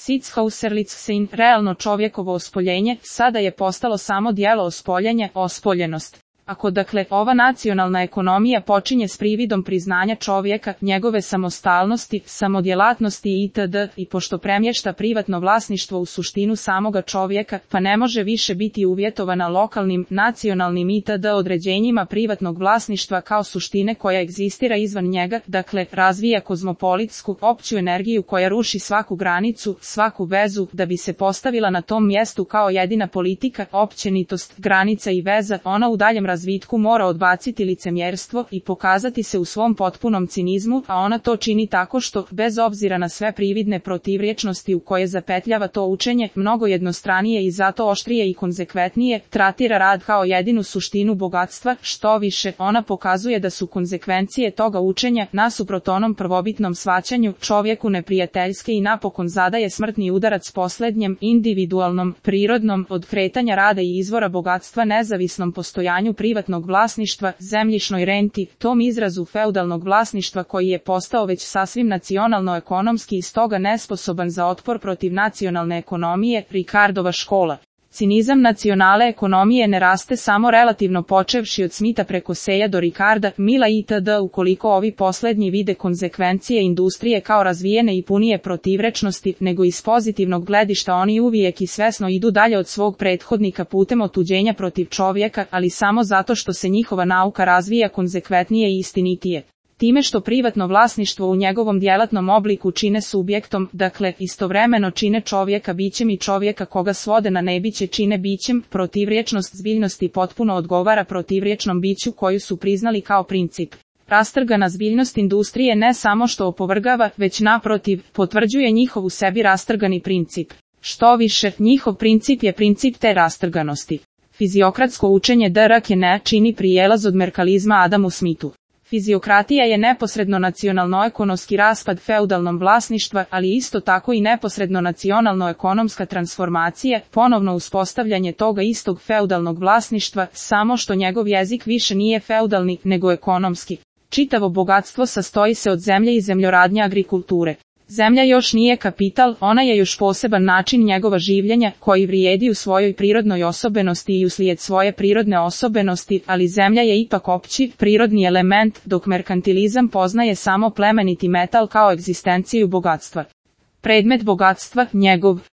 Sitz Hauserlitz sein, realno čovjekovo ospoljenje, sada je postalo samo dijelo ospoljenja, ospoljenost. Ako dakle ova nacionalna ekonomija počinje s prividom priznanja čovjeka, njegove samostalnosti, samodjelatnosti itd. I pošto premješta privatno vlasništvo u suštinu samoga čovjeka, pa ne može više biti uvjetovana lokalnim, nacionalnim itd. Određenjima privatnog vlasništva kao suštine koja egzistira izvan njega, dakle razvija kozmopolitsku, opću energiju koja ruši svaku granicu, svaku vezu, da bi se postavila na tom mjestu kao jedina politika, općenitost, granica i veza, ona u daljem razvitku mora odbaciti licemjerstvo i pokazati se u svom potpunom cinizmu, a ona to čini tako što, bez obzira na sve prividne protivrječnosti u koje zapetljava to učenje, mnogo jednostranije i zato oštrije i konzekventnije, tratira rad kao jedinu suštinu bogatstva, što više, ona pokazuje da su konzekvencije toga učenja, nasuprot onom prvobitnom shvaćanju, čovjeku neprijateljske i napokon zadaje smrtni udarac posljednjem, individualnom, prirodnom, od kretanja rada i izvora bogatstva nezavisnom postojanju privatnog vlasništva, zemljišnoj renti, tom izrazu feudalnog vlasništva koji je postao već sasvim nacionalno-ekonomski i stoga nesposoban za otpor protiv nacionalne ekonomije, Ricardova škola. Cinizam nacionalne ekonomije ne raste samo relativno počevši od Smitha preko Seja do Ricarda, Mila itd. Ukoliko ovi posljednji vide konzekvencije industrije kao razvijene i punije protivrečnosti, nego iz pozitivnog gledišta oni uvijek i svesno idu dalje od svog prethodnika putem otuđenja protiv čovjeka, ali samo zato što se njihova nauka razvija konzekventnije i istinitije. Time što privatno vlasništvo u njegovom djelatnom obliku čine subjektom, dakle, istovremeno čine čovjeka bićem i čovjeka koga svode na nebiće čine bićem, protivrječnost zbiljnosti potpuno odgovara protivrječnom biću koju su priznali kao princip. Rastrgana zbiljnost industrije ne samo što opovrgava, već naprotiv, potvrđuje njihov u sebi rastrgani princip. Što više, njihov princip je princip te rastrganosti. Fiziokratsko učenje Drakene čini prijelaz od merkalizma Adamu Smithu. Fiziokratija je neposredno nacionalno-ekonomski raspad feudalnom vlasništva, ali isto tako i neposredno nacionalno-ekonomska transformacija, ponovno uspostavljanje toga istog feudalnog vlasništva, samo što njegov jezik više nije feudalni, nego ekonomski. Čitavo bogatstvo sastoji se od zemlje i zemljoradnje agrikulture. Zemlja još nije kapital, ona je još poseban način njegova življenja, koji vrijedi u svojoj prirodnoj osobenosti i uslijed svoje prirodne osobenosti, ali zemlja je ipak opći, prirodni element, dok merkantilizam poznaje samo plemeniti metal kao egzistenciju bogatstva. Predmet bogatstva, njegov